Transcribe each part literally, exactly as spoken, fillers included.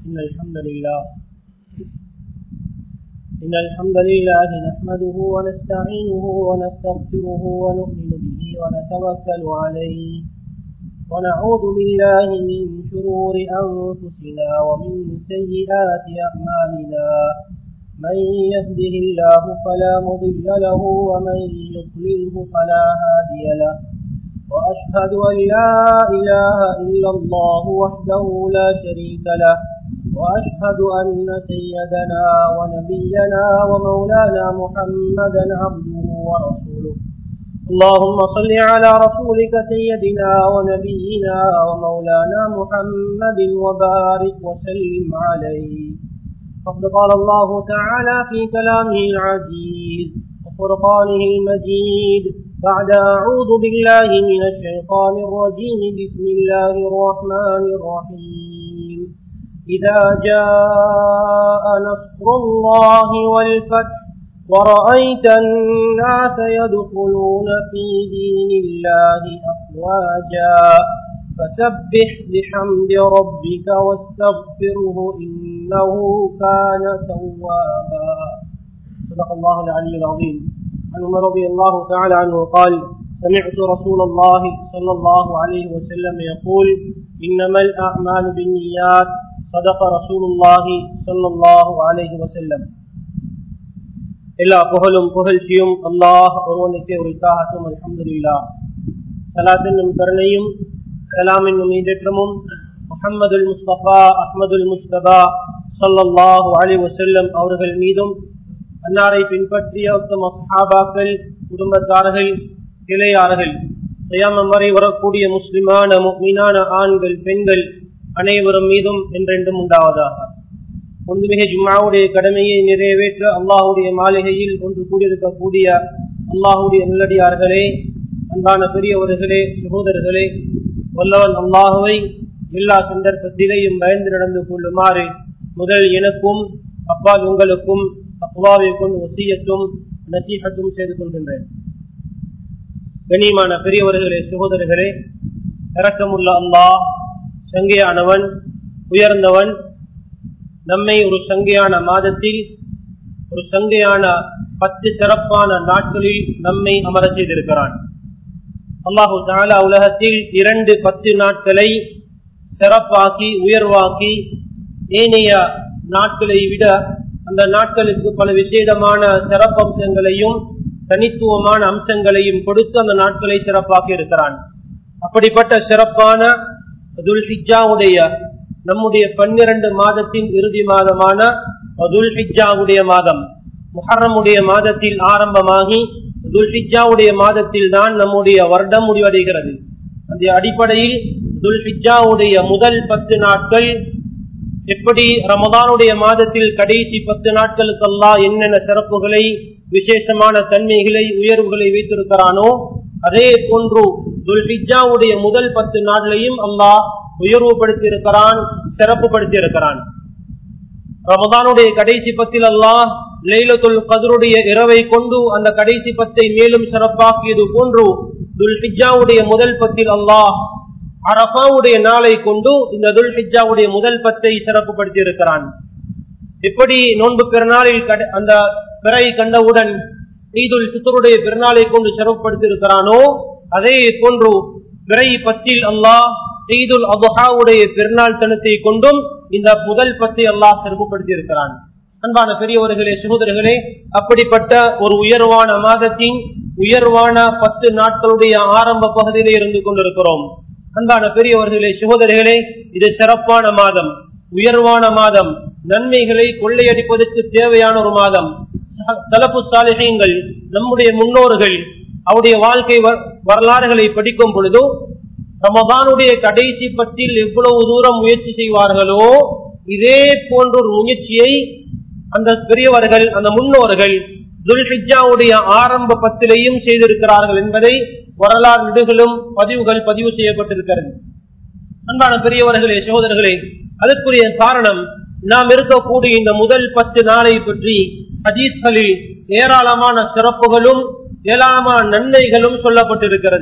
إن الحمد لله إن الحمد لله نحمده ونستعينه ونستغفره ونؤمن به ونتوكل عليه ونعوذ بالله من شرور أنفسنا ومن سيئات أعمالنا من يهده الله فلا مضل له ومن يضلله فلا هادي له وأشهد أن لا إله إلا الله وحده لا شريك له وأشهد أن سيدنا ونبينا ومولانا محمدا عبده ورسوله اللهم صل على رسولك سيدنا ونبينا ومولانا محمد وبارك وسلم عليه فقد قال الله تعالى في كلامه العزيز وفرقانه المجيد بعد أعوذ بالله من الشيطان الرجيم بسم الله الرحمن الرحيم إذا جاء نصر الله والفتح ورأيت الناس يدخلون في دين الله أفواجا فسبح بحمد ربك واستغفره إنه كان توابا صدق الله العلي العظيم. عن عمر رضي الله تعالى عنه قال سمعت رسول الله صلى الله عليه وسلم يقول إنما الأعمال بالنيات صدق رسول الله صلى الله عليه وسلم. எல்லா புகழும் புகழ்ச்சியும் அல்லாஹ் ஒருவனுக்கே உரித்தாகட்டும். அல்ஹம்துலில்லாஹ். ஸலாத் என்னும் கருணையும் சலாம் என்னும் ஈடேற்றமும் முஹம்மதுல் முஸ்தபா அஹ்மதுல் முஸ்தபா ஸல்லல்லாஹு அலைஹி வஸல்லம் அவர்கள் மீதும் அன்னாரை பின்பற்றிய உத்தம சஹாபாக்கள், குடும்பத்தார்கள், கிளையார்கள், கியாமம் வரை வரக்கூடிய முஸ்லிமான முஃமினான ஆண்கள், பெண்கள் அனைவரும் மீதும் என்றென்றும் உண்டாவதாக. ஒன்றுமிக ஜும்ஆவுடைய கடமையை நிறைவேற்ற அல்லாஹுடைய மாளிகையில் ஒன்று கூடியிருக்கக்கூடிய அல்லாஹுடைய நல்லடியார்களே, அன்பான பெரியவர்களே, சகோதரர்களே, வல்லவன் அல்லாஹுவை எல்லா சந்தர்ப்பத்திலேயும் பயந்து நடந்து கொள்ளுமாறு முதல் எனக்கும் அப்பால் உங்களுக்கும் தக்வாவை கொண்டு வசியத்தும் நசீஹத்தும் செய்து கொள்கின்றேன். கண்ணியமான பெரியவர்களே, சகோதரர்களே, இரக்கமுள்ள அல்லாஹ் சங்கையானவன், உயர்ந்தவன். நம்மை ஒரு சங்கையான மாதத்தில், ஒரு சங்கையான பத்து சிறப்பான நாட்களில் நம்மை அமர செய்திருக்கிறான். அல்லாஹு தஆலா உலகத்தில் இரண்டு பத்து நாட்களை சிறப்பாக்கி உயர்வாக்கி ஏனைய நாட்களை விட அந்த நாட்களுக்கு பல விசேடமான சிறப்பம்சங்களையும் தனித்துவமான அம்சங்களையும் கொடுத்து அந்த நாட்களை சிறப்பாக்கி இருக்கிறான். அப்படிப்பட்ட சிறப்பான துல்ஹிஜ்ஜாவுடைய நம்முடைய பன்னிரண்டு மாதத்தின் இறுதி மாதமான துல்ஹிஜ்ஜாவுடைய மாதம் முஹர்ரமுடைய மாதத்தில் ஆரம்பமாகி துல்ஹிஜ்ஜாவுடைய மாதத்தில் தான் நம்முடைய வருடம் முடிவடைகிறது. அந்த அடிப்படையில் துல்ஹிஜ்ஜாவுடைய முதல் பத்து நாட்கள் எப்படி ரமதானுடைய மாதத்தில் கடைசி பத்து நாட்களுக்கு அல்லாஹ் என்னென்ன சிறப்புகளை, விசேஷமான தன்மைகளை, உயர்வுகளை வைத்திருக்கிறானோ அதே போன்று துல்ஹிஜ்ஜாவுடைய முதல் பத்து நாட்களையும் அல்லாஹ் உயர்வுபடுத்தி இருக்கிறான், சிறப்பு படுத்தி இருக்கிறான். ரமதானுடைய கடைசி பத்தில் அல்லாஹ் லைலத்துல் கத்ருடைய இரவை கொண்டு அந்த கடைசி பத்தை மேலும் சிறப்பாக்கியது போன்று துல்ஹிஜ்ஜாவுடைய முதல் பத்தில் அல்லாஹ் அரஃபாவுடைய நாளை கொண்டு இந்த துல்ஹிஜ்ஜாவுடைய முதல் பத்தை சிறப்பு படுத்தி இருக்கிறான். எப்படி நோன்பு பெருநாளில் அந்த பிறை கண்டவுடன் ஈதுல் ஃபித்ருடைய பெருநாளை கொண்டு சிறப்புப்படுத்தி இருக்கிறானோ அதே போன்று பிறை பத்தில் அல்லாஹ் ஈதுல் அத்ஹாவுடைய பெருநாள் தினத்தை கொண்டும் இந்த முதல் பத்தை அல்லாஹ் சிறப்புப்படுத்தி இருக்கிறான். அன்பான பெரியவர்களே, சகோதரர்களே, அப்படிப்பட்ட ஒரு உயர்வான மாதத்தின் உயர்வான பத்து நாட்களுடைய ஆரம்ப பகுதியிலே இருந்து கொண்டிருக்கிறோம். அன்பான பெரியவர்களே, சகோதரர்களே, இது சிறப்பான மாதம், உயர்வான மாதம், நன்மைகளை கொள்ளையடிப்பதற்கு தேவையான ஒரு மாதம். சலஃபு சாலிஹீன்கள், நம்முடைய முன்னோர்கள் அவருடைய வாழ்க்கை வரலாறுகளை படிக்கும் பொழுது ரமதானுடைய கடைசி பத்தில் எவ்வளவு தூரம் முயற்சி செய்வார்களோ இதே போன்ற ஒரு முயற்சியை அந்த பெரியவர்கள், அந்த முன்னோர்கள் துல்ஹிஜ்ஜாவுடைய ஆரம்ப பத்திலையும் செய்திருக்கிறார்கள் என்பதை வரலாறு நெடுகளும் பதிவுகள் பதிவு செய்யப்பட்டிருக்கிறது. அன்பான பெரியவர்களே, சகோதரர்களே, அதற்குரிய காரணம் நாம் இருக்கக்கூடிய இந்த முதல் பத்து நாளை பற்றி ஹதீஸ்களில் ஏராளமான சிறப்புகளும் ஏராளமான நன்மைகளும் சொல்லப்பட்டிருக்கிறது.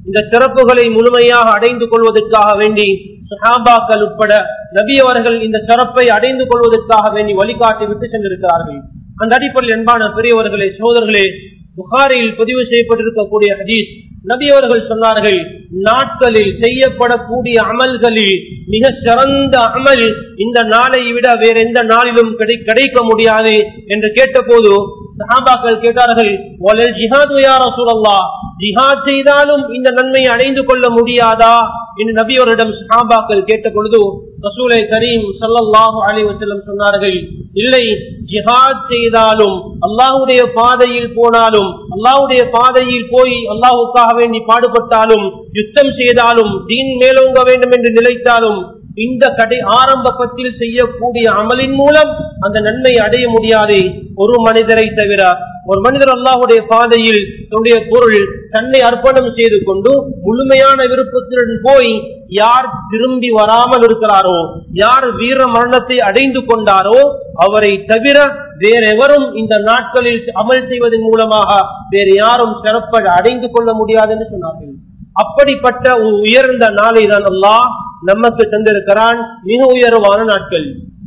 இந்த சிறப்புகளை முழுமையாக அடைந்து கொள்வதற்காக வேண்டி சஹாபாக்கள் உட்பட நபி அவர்கள் இந்த சிறப்பை அடைந்து கொள்வதற்காக வேண்டி வழிகாட்டி விட்டு சென்றிருக்கிறார்கள். அந்த அடிப்படையில் அன்பான பெரியவர்களே, சகோதரர்களே, புகாரில் பதிவு செய்யப்பட்டிருக்கக்கூடிய ஹதீஸ், நபி அவர்கள் சொன்னார்கள், நாட்களில் செய்யப்படக்கூடிய அமல்களில் மிக சிறந்த அமல் இந்த நாளை விட வேற எந்த நாளிலும் கிடைக்க முடியாது என்று கேட்டபோது சஹாபாக்கள் கேட்டார்கள், வலல் ஜிஹாது யா ரசூலல்லாஹ், ஜிஹாத் செய்தாலும் இந்த நன்மையை அடைந்து கொள்ள முடியாதா என்று நபி அவரிடம் சஹாபாக்கள் கேட்ட பொழுது ரசூலை கரீம் ஸல்லல்லாஹு அலைஹி வஸல்லம் சொன்னார்கள், இல்லை, ஜிஹாத் செய்தாலும் அல்லாஹ்வுடைய பாதையில் போனாலும் அல்லாஹ்வுடைய பாதையில் போய் அல்லாஹ்வுக்காக வேண்டி பாடுபட்டாலும் யுத்தம் செய்தாலும் தீன் மேலோங்க வேண்டும் என்று நினைத்தாலும் இந்த கடை ஆரம்பத்தில் செய்யக்கூடிய அமலின் மூலம் அந்த நன்மை அடைய முடியாது. ஒரு மனிதரை தவிர ஒரு மனிதர் அல்லாஹ்வுடைய பாதையில் தன்னுடைய பொருள் தன்னை அர்ப்பணம் செய்து கொண்டு முழுமையான விருப்பத்துடன் போய் யார் திரும்பி வராமல் இருக்கிறாரோ, யார் வீர மரணத்தை அடைந்து கொண்டாரோ அவரை தவிர வேற எவரும் இந்த நாட்களில் அமல் செய்வதன் மூலமாக வேறு யாரும் சிறப்ப அடைந்து கொள்ள முடியாது என்று சொன்னார்கள். அப்படிப்பட்ட உயர்ந்த நாளை தான் அல்லாஹ் நமக்கு தந்திருக்கிறான். மிக உயர்வான நாட்கள்.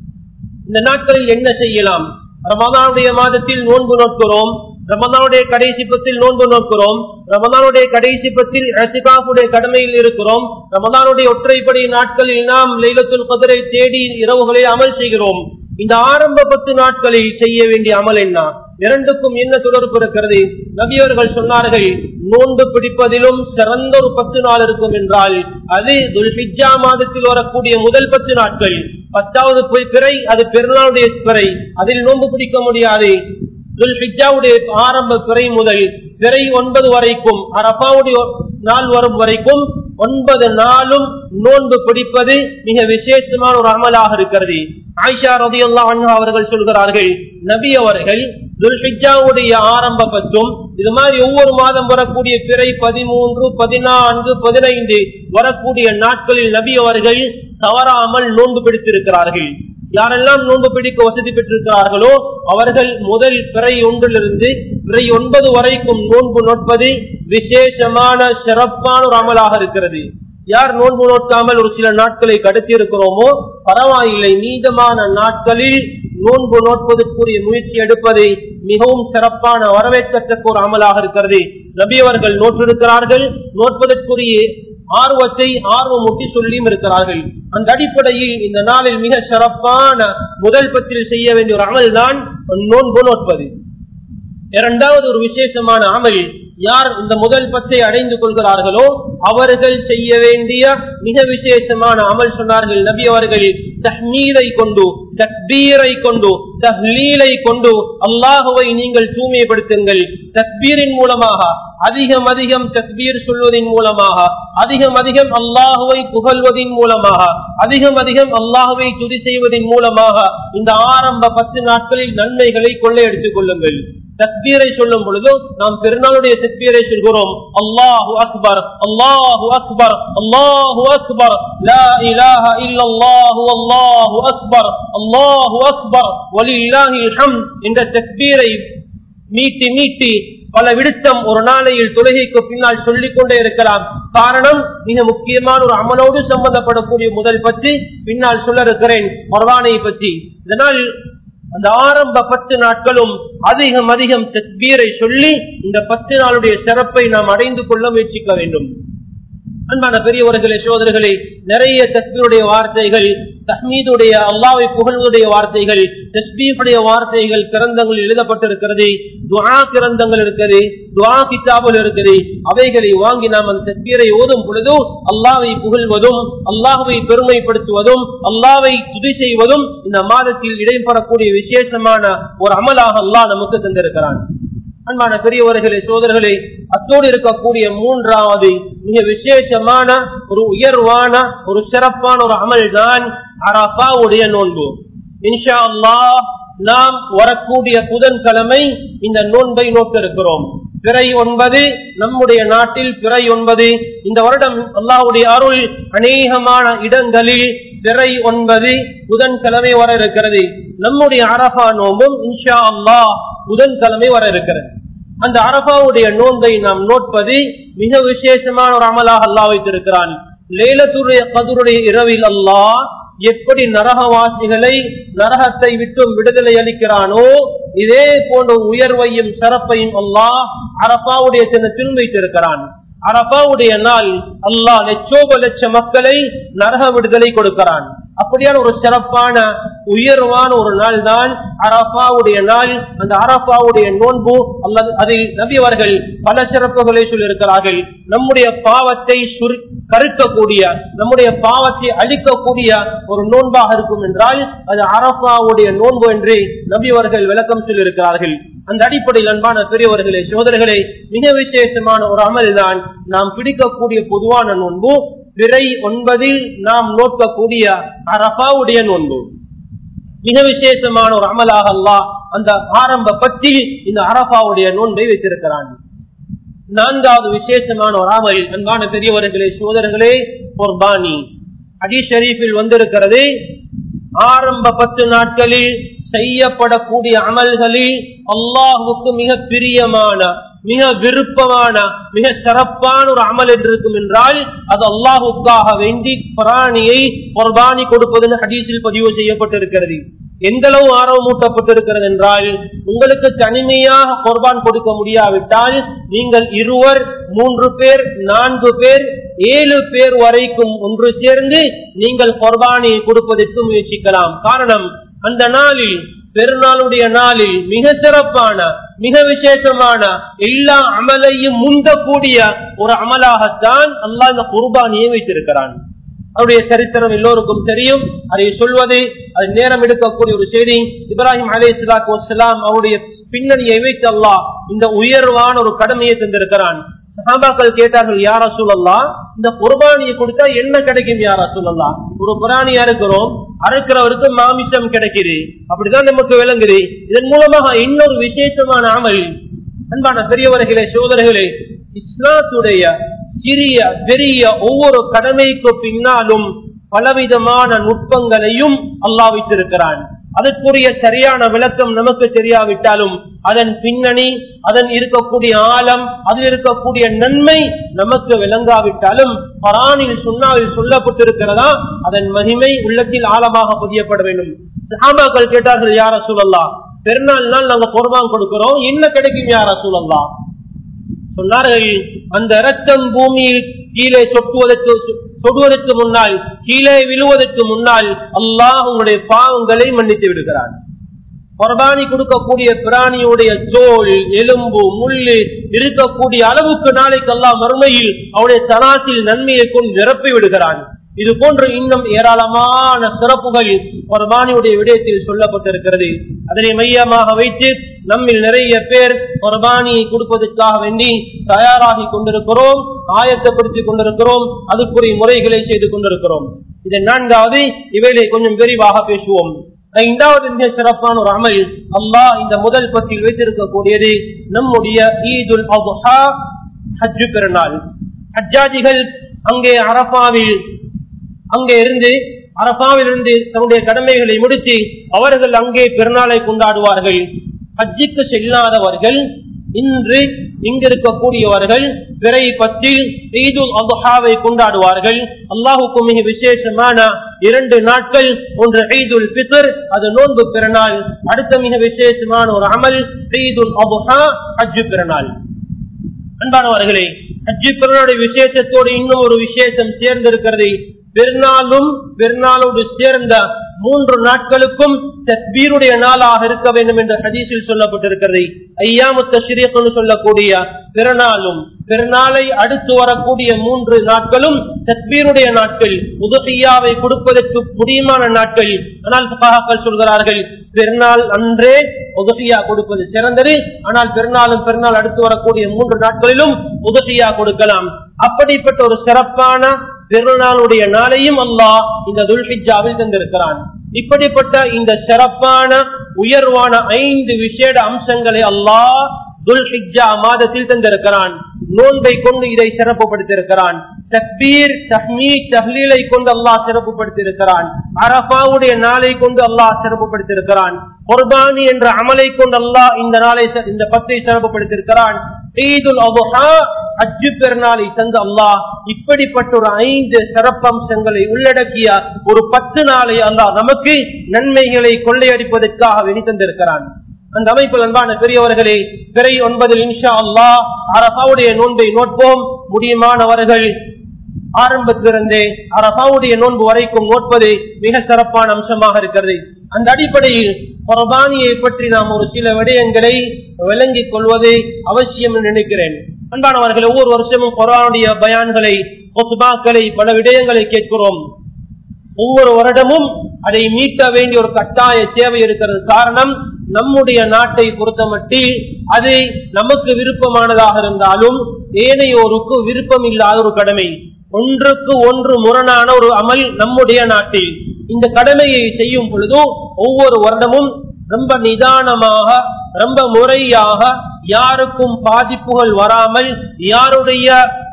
இந்த நாட்களில் என்ன செய்யலாம்? ரமதானுடைய மாதத்தில் நோன்பு நோக்கிறோம், ரமதானுடைய கடைசி பத்தில் நோன்பு நோக்கிறோம், ரமதானுடைய கடைசி பத்தில் இஅ்திகாஃபுடைய கடமையில் இருக்கிறோம், ரமதானுடைய ஒற்றைப்படை நாட்களில் நாம் லைலத்துல் கத்ரை தேடி இரவுகளை அமல் செய்கிறோம். இந்த ஆரம்ப பத்து நாட்களில் செய்ய வேண்டிய அமல் என்ன? இரண்டுக்கும் என்ன தொடர்பு இருக்கிறது? நபியவர்கள் சொன்னார்கள், நோன்பு பிடிப்பதிலும் சிறந்த ஒரு பத்து நாள் இருக்கும் என்றால் அது துல்ஹிஜ்ஜா மாதத்தில் வரக்கூடிய முதல் பத்து நாட்கள். பத்தாவது பிறை, அது பெருநாளுடைய பிறை, அதில் நோன்பு பிடிக்க முடியாது. துல்ஹிஜ்ஜாவுடைய ஆரம்ப பிறை முதல் பிறை ஒன்பது வரைக்கும், அரஃபாவுடைய நாள் வரும் வரைக்கும் ஒன்பது நாளும் நோன்பு பிடிப்பது மிக விசேஷமான ஒரு அமலாக இருக்கிறது. ஆயிஷா ரலியல்லாஹு அன்ஹா அவர்கள் சொல்கிறார்கள், நபி அவர்கள் துல்ஹிஜ்ஜாவுடைய ஆரம்ப பத்தும் இது மாதிரி ஒவ்வொரு மாதம் வரக்கூடிய பிறை பதிமூன்று, பதினான்கு, பதினைந்து வரக்கூடிய நாட்களில் நபி அவர்கள் தவறாமல் நோன்பு பிடித்திருக்கிறார்கள். யாரெல்லாம் நோன்பு பிடிக்க வசதி பெற்றிருக்கிறார்களோ அவர்கள் முதல் பிறை ஒன்றிலிருந்து பிறை ஒன்பது வரைக்கும் நோன்பு நோட்பது விசேஷமான சிறப்பான ஒரு அமலாக இருக்கிறது. யார் நோன்பு நோக்காமல் ஒரு சில நாட்களை கடத்தி இருக்கிறோமோ பரவாயில்லை, மீதமான நாட்களில் நோன்பு நோட்பதற்குரிய முயற்சி எடுப்பது மிகவும் சிறப்பான வரவேற்கத்தக்க ஒரு அமலாக இருக்கிறது. நபி அவர்கள் நோற்றிருக்கிறார்கள், நோட்பதற்குரிய ஆர்வத்தை ஆர்வமூட்டி சொல்லியும் இருக்கிறார்கள். அந்த அடிப்படையில் இந்த நாளில் மிக சிறப்பான முதல் பத்தில் செய்ய வேண்டிய ஒரு அமல் தான் நோன்பு நோட்பது. இரண்டாவது ஒரு விசேஷமான அமல், யார் இந்த முதல் பத்தை அடைந்து கொள்கிறார்களோ அவர்கள் செய்ய வேண்டிய மிக விசேஷமான அமல் சொன்னார்கள் நபி அவர்கள், தஹ்மீரை கொண்டு, தக்பீரை கொண்டு, தஹ்லீலை கொண்டு அல்லாஹுவை நீங்கள் தூய்மைப்படுத்துங்கள். தக்பீரின் மூலமாக அதிகம் அதிகம் தக்பீர் சொல்வதன் மூலமாக, அதிகம் அதிகம் அல்லாஹுவை புகழ்வதன் மூலமாக, அதிகம் அதிகம் அல்லாஹுவை துதி செய்வதன் மூலமாக இந்த ஆரம்ப பத்து நாட்களில் நன்மைகளை கொள்ளையடித்துக் கொள்ளுங்கள். தக்பீரை சொல்லும் பொழுது நாம் பெருநாளுடைய தக்பீரை சொல்கிறோம், அல்லாஹு அக்பர், அல்லாஹு அக்பர், அல்லாஹு அக்பர், லா இலாஹ இல்லல்லாஹு அல்லாஹு அக்பர், அல்லாஹு அக்பர் வலில்லாஹில் ஹம்த் என்ற தக்பீரை மீட்டி மீட்டி பல விடுத்தம் ஒரு நாளையில் தொழுகைக்கு பின்னால் சொல்லிக் கொண்டே இருக்கலாம். காரணம், மிக முக்கியமான ஒரு அமலோடு சம்பந்தப்படக்கூடிய முதல் பற்றி பின்னால் சொல்ல இருக்கிறேன், குர்ஆனை பற்றி. இதனால் அந்த ஆரம்ப பத்து நாட்களும் அதிகம் அதிகம் தக்பீரை சொல்லி இந்த பத்து நாளுடைய சிறப்பை நாம் அடைந்து கொள்ள முயற்சிக்க வேண்டும். அன்பான பெரியவர்களே, சோதரர்களே, நிறைய தக்பீருடைய வார்த்தைகள், தஹ்மீதுடைய அல்லாஹ்வை புகழ்வதுடைய வார்த்தைகள், தஸ்பீஹுடைய வார்த்தைகள் கிரந்தங்களில் எழுதப்பட்டிருக்கிறது. துஆ கிரந்தங்கள் இருக்கிறது, துஆ கிதாபுகள் இருக்கிறது. அவைகளை வாங்கி நாம் அந்த தக்பீரை ஓதும் பொழுது அல்லாஹ்வை புகழ்வதும் அல்லாஹ்வை பெருமைப்படுத்துவதும் அல்லாஹ்வை துதி செய்வதும் இந்த மாதத்தில் இடைப்படக்கூடிய விசேஷமான ஒரு அமலாக அல்லாஹ் நமக்கு தந்திருக்கிறான். அன்பான பெரியவர்களே, சோதரர்களே, அத்தோடு இருக்கக்கூடிய மூன்றாவது மிக விசேஷமான ஒரு உயர்வான ஒரு சிறப்பான ஒரு அமல் தான் அரஃபாவுடைய நோன்பு. இன்ஷா அல்லாஹ் நாம் வரக்கூடிய புதன்கிழமை இந்த நோன்பை நோக்க இருக்கிறோம். பிறை ஒன்பது, நம்முடைய நாட்டில் பிறை ஒன்பது. இந்த வருடம் அல்லாஹ்வுடைய அருள் அநேகமான இடங்களில் பிறை ஒன்பது புதன்கிழமை வர இருக்கிறது. நம்முடைய அரஃபா நோன்பும் இன்ஷா அல்லாஹ் புதன்கிழமை வர இருக்கிறது. அந்த அரபாவுடைய நோன்பை நாம் நோட்பது மிக விசேஷமான ஒரு அமலாக அல்லாஹ் வைத்திருக்கிறான். லைலத்துல் கத்ருடைய இரவில் அல்லாஹ் எப்படி நரகவாசிகளை நரகத்தை விட்டும் விடுதலை அளிக்கிறானோ இதே போன்ற உயர்வையும் சிறப்பையும் அல்லாஹ் அரபாவுடைய தினத்தில் வைத்திருக்கிறான். அரபாவுடைய நாள் அல்லாஹ் லட்சோப லட்ச மக்களை நரக விடுதலை கொடுக்கிறான். அப்படியான ஒரு சிறப்பான உயர்வான ஒரு நாள் தான் அரபாவுடைய நாள். அந்த அரபாவுடைய நோன்பு அல்லது அதில் நபி அவர்கள் பல சிறப்புகளை சொல்லியிருக்கிறார்கள். நம்முடைய பாவத்தை கருக்கக்கூடிய நம்முடைய பாவத்தை அழிக்கக்கூடிய ஒரு நோன்பாக இருக்கும் என்றால் அது அரபாவுடைய நோன்பு என்று நபி அவர்கள் விளக்கம் சொல்லியிருக்கிறார்கள். அந்த அடிப்படையில் அன்பான பெரியவர்களே சகோதரர்களே மிக விசேஷமான ஒரு அமல் தான் நாம் பிடிக்கக்கூடிய பொதுவான நோன்பு பிறை ஒன்பதில் நாம் நோக்கக்கூடிய அரபாவுடைய நோன்பு. மிக விசேஷமான ஒரு அமலாக அல்லாஹ் அந்த ஆரம்ப பத்தில் இந்த அரபாவுடைய நோன்பை வைத்திருக்கிறான். நான்காவது விசேஷமான ஒரு அமல் அன்பான பெரியவர்களே சகோதரர்களே குர்பானி. ஹதீஸ் ஷரீஃபில் வந்திருக்கிறது ஆரம்ப பத்து நாட்களில் செய்யப்படக்கூடிய அமல்களில் அல்லாஹ்வுக்கு மிக பிரியமான மிக விருப்பமான மிக சிறப்பான ஒரு அமல் என்று இருக்கும் என்றால் அது அல்லாஹ்வுக்காக வேண்டி பிராணியை குர்பானி கொடுப்பது ஹதீஸில் பதிவு செய்யப்பட்டிருக்கிறது. எந்த அளவு ஆர்வமூட்டப்பட்டிருக்கிறது என்றால் உங்களுக்கு தனிமையாக குர்பான் கொடுக்க முடியாவிட்டால் நீங்கள் இருவர் மூன்று பேர் நான்கு பேர் ஏழு பேர் வரைக்கும் ஒன்று சேர்ந்து நீங்கள் குர்பானியை கொடுப்பதற்கு முயற்சிக்கலாம். காரணம் அந்த நாளில் பெருநாளுடைய நாளில் மிக சிறப்பான மிக விசேஷமான எல்லா அமலையும் முந்தக்கூடிய ஒரு அமலாகத்தான் அல்லாஹ் இந்த குர்பானியை வைத்திருக்கிறான். அவருடைய சரித்திரம் எல்லோருக்கும் தெரியும். அதை சொல்வது அது நேரம் எடுக்கக்கூடிய ஒரு செய்தி. இப்ராஹிம் அலைஹிஸ்ஸலாத்து வஸ்ஸலாம் அவருடைய பின்னணியை வைத்து அல்லாஹ் இந்த உயர்வான ஒரு கடமையை தந்திருக்கிறான். சஹாபாக்கள் கேட்டார்கள், யா ரசூலல்லாஹ் இந்த குர்பானியை கொடுத்தா என்ன கிடைக்கும் யா ரசூலல்லாஹ்? ஒரு பிராணியா இருக்கிறோம், அறுக்கிறவருக்கு மாமிசம் கிடைக்குது, அப்படிதான் நமக்கு விளங்குது. இதன் மூலமாக இன்னொரு விசேஷமான அமல். அன்பான பெரியவர்களே சகோதரர்களே இஸ்லாத்துடைய சிறிய பெரிய ஒவ்வொரு கடமைக்கு பின்னாலும் பலவிதமான நுட்பங்களையும் அல்லாஹ் வைத்திருக்கிறான். அதற்குரிய சரியான விளக்கம் நமக்கு தெரியாவிட்டாலும் அதன் பின்னணி அதன் இருக்கக்கூடிய ஆழம் அதில் இருக்கக்கூடிய நன்மை நமக்கு விளங்காவிட்டாலும் குர்ஆனில் சுன்னாவில் சொல்லப்பட்டிருக்கிறதா அதன் மகிமை உள்ளத்தில் ஆழமாக பதியப்பட வேண்டும். சஹாபாக்கள் கேட்டார்கள், யா ரசூலல்லாஹ் பெருநாள் நாள் நாங்க குர்பான் கொடுக்கிறோம், என்ன கிடைக்கும் யா ரசூலல்லாஹ்? சொன்னார்கள், அந்த இரத்தம் பூமியில் கீழே சொட்டுவதற்கு தொடுவதற்கு முன்னால் கீழே விழுவதற்கு முன்னால் அல்லாஹ் உங்களுடைய பாவங்களை மன்னித்து விடுகிறான். குர்பானி கொடுக்கக்கூடிய பிராணியுடைய தோல் எலும்பு முள்ளு இருக்கக்கூடிய அளவுக்கு நாளைக்கு அல்லாஹ் மறுமையில் அவருடைய தராசில் நன்மையை கொண்டு நிரப்பி விடுகிறான். இது போன்று இன்னும் ஏராளமான சிறப்புகள் குர்பானியுடைய விடயத்தில் சொல்லப்பட்டிருக்கிறது. அதனை மையமாக வைத்து நம்மில் நிறைய பேர் குர்பானியை கொடுப்பதற்காக வேண்டி தயாராகி கொண்டிருக்கிறோம், ஆயத்தப்படுத்திக் கொண்டிருக்கிறோம், அதுக்குரிய முறைகளை செய்து கொண்டிருக்கிறோம். இதன் நான்காவது இவைகளை கொஞ்சம் விரிவாக பேசுவோம். ஐந்தாவது மிக சிறப்பான ஒரு அமல் அல்லாஹ் இந்த முதல் பத்தில் வைத்திருக்கக்கூடியது நம்முடைய ஈதுல் அத்ஹா ஹஜ் பெருநாள். ஹஜ்ஜாஜிகள் அங்கே அரபாவில் அங்கே இருந்து அரபாவில் இருந்து தன்னுடைய கடமைகளை முடித்து அவர்கள் அங்கே பெருநாளை கொண்டாடுவார்கள். ஹஜ்ஜுக்கு செல்லாதவர்கள் இன்று இங்கிருக்கக்கூடியவர்கள் பிறை பத்தில் ஈதுல் அத்ஹாவை கொண்டாடுவார்கள். அல்லாஹுக்கு மிக விசேஷமான இரண்டு நாட்கள், ஒன்று ஈதுல் ஃபித்ர் அது நோன்பு பெருநாள், அடுத்த மிக விசேஷமான ஒரு அமல் ஈதுல் அத்ஹா ஹஜ் பெருநாள். அன்பானவர்களே ஹஜ் பெருநாளுடைய விசேஷத்தோடு இன்னும் ஒரு விசேஷம் சேர்ந்திருக்கிறது. பெருநாளும் பெருநாளோடு சேர்ந்த மூன்று நாட்களுக்கும் தக்பீருடைய நாளாக இருக்க வேண்டும் என்று ஹதீஸில் சொல்லப்பட்டிருக்கிறது. ஐயாமு தஷ்ரீக் என்று சொல்லக்கூடிய பெருநாளும் பெருநாளை அடுத்து வரக்கூடிய மூன்று நாட்களும் தக்பீருடைய நாட்கள், உதுஹிய்யாவை கொடுப்பதற்கு முடியுமான நாட்கள். ஆனால் ஃபுகஹாக்கள் சொல்கிறார்கள் பெருநாள் அன்றே உதுஹிய்யா கொடுப்பது சிறந்தது, ஆனால் பெருநாளும் பெருநாள் அடுத்து வரக்கூடிய மூன்று நாட்களிலும் உதுஹிய்யா கொடுக்கலாம். அப்படிப்பட்ட ஒரு சிறப்பான பெருநாளுடைய நாளையும் அல்லாஹ் இந்த துல்ஹிஜ்ஜாவில் தந்திருக்கிறான். இப்படிப்பட்ட இந்த சிறப்பான உயர்வான ஐந்து விசேட அம்சங்களை அல்லாஹ் துல்ஹிஜ்ஜா மாதத்தில் தந்திருக்கிறான். நோன்பை கொண்டு இதை சிறப்புப்படுத்தியிருக்கிறான். தக்பீர் தஹ்மீத் தஹ்லீலை கொண்டு அல்லாஹ் சிறப்புப்படுத்தியிருக்கிறான். அரஃபாவுடைய நாளை கொண்டு அல்லாஹ் சிறப்புப்படுத்தியிருக்கிறான். குர்பானி என்ற அமலை கொண்டு அல்லாஹ் இந்த நாளை இந்த பத்தை சிறப்புப்படுத்தியிருக்கிறான். ஈதுல் அத்ஹா ஹஜ் பெருநாளை தந்து அல்லாஹ் இப்படிப்பட்ட ஒரு ஐந்து சிறப்பம்சங்களை உள்ளடக்கிய ஒரு பத்து நாளை அல்லாஹ் நமக்கு நன்மைகளை கொள்ளையடிப்பதற்காக வெளி தந்திருக்கிறான். அந்த அமைப்பில் அன்பான பெரியவர்களே, பிறை ஒன்பதில் இன்ஷா அல்லாஹ் அரஃபாவுடைய நோன்பை நோட்போம். முடியுமானவர்கள் ஆரம்பத்திலிருந்தே அரஃபாவுடைய நோன்பு வரைக்கும் நோட்பது மிக சிறப்பான அம்சமாக இருக்கிறது. அந்த அடிப்படையில் குர்பானியை பற்றி நாம் ஒரு சில விடயங்களை விளங்கிக் கொள்வது அவசியம் என்று நினைக்கிறேன். அன்பானவர்கள், ஒவ்வொரு வருஷமும் குர்ஆனுடைய பயான்களை குத்பாக்களை பல விடயங்களை கேட்கிறோம். ஒவ்வொரு வருடமும் அதை மீட்ட வேண்டிய ஒரு கட்டாய தேவை இருக்கிறது. காரணம், நம்முடைய நாட்டை பொறுத்தமட்டில் அது நமக்கு விருப்பமானதாக இருந்தாலும் ஏனையோருக்கு விருப்பம் இல்லாத ஒரு கடமை, ஒன்றுக்கு ஒன்று முரணான ஒரு அமல் நம்முடைய நாட்டில். இந்த கடமையை செய்யும் பொழுது ஒவ்வொரு வருடமும் ரொம்ப நிதானமாக ரொம்ப முறையாக யாருக்கும் பாதிப்புகள் வராமல் யாருடைய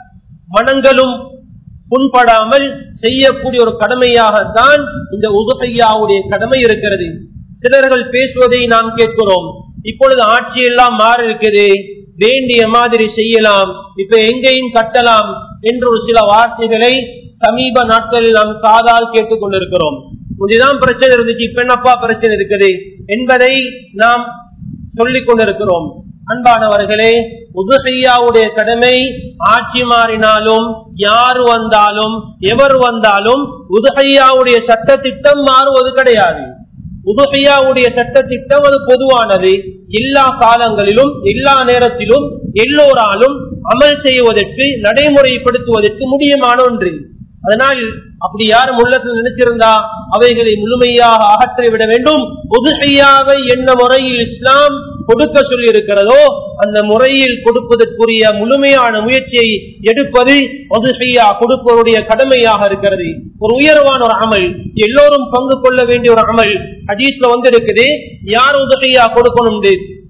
மனங்களும் புண்படாமல் செய்யக்கூடிய ஒரு கடமையாகத்தான் இந்த உதுஹையாவுடைய கடமை இருக்கிறது. சிலர்கள் பேசுவதை நாம் கேட்கிறோம். இப்பொழுது ஆட்சி எல்லாம் மாறி இருக்குது, வேண்டிய மாதிரி செய்யலாம், இப்ப எங்கேயும் கட்டலாம் என்ற ஒரு சில வார்த்தைகளை சமீப நாட்களில் நாம் காதால் கேட்டுக் கொண்டிருக்கிறோம். இதுதான் பிரச்சனை இருந்துச்சு, இப்ப என்னப்பா பிரச்சனை இருக்குது என்பதை நாம் சொல்லிக் கொண்டிருக்கிறோம். அன்பானவர்களே, உதுஹையாவுடைய கடமை ஆட்சி மாறினாலும் யாரு வந்தாலும் எவர் வந்தாலும் உதுஹையாவுடைய சட்ட திட்டம் மாறுவது கிடையாது. உதுஹையாவுடைய சட்ட திட்டம் அது பொதுவானது, எல்லா காலங்களிலும் எல்லா நேரத்திலும் எல்லோராலும் அமல் செய்வதற்கு நடைமுறைப்படுத்துவதற்கு முடியுமான ஒன்று. அதனால் அப்படி யாரும் உள்ளத்தில் நினைச்சிருந்தா அவைகளை முழுமையாக அகற்றிவிட வேண்டும். உதுஹையாவை என்ன முறையில் இஸ்லாம் கொடுக்க சொல்லி இருக்கிறதோ அந்த முறையில் கொடுப்பதற்குரிய முழுமையான முயற்சியை எடுப்பது உதுஹையா கொடுப்பவருடைய கடமையாக இருக்கிறது. ஒரு உயர்வான ஒரு அமல், எல்லோரும் பங்கு கொள்ள வேண்டிய ஒரு அமல். ஹதீஸ்ல வந்து இருக்குது, யார் உதுஹையா கொடுக்கணும்,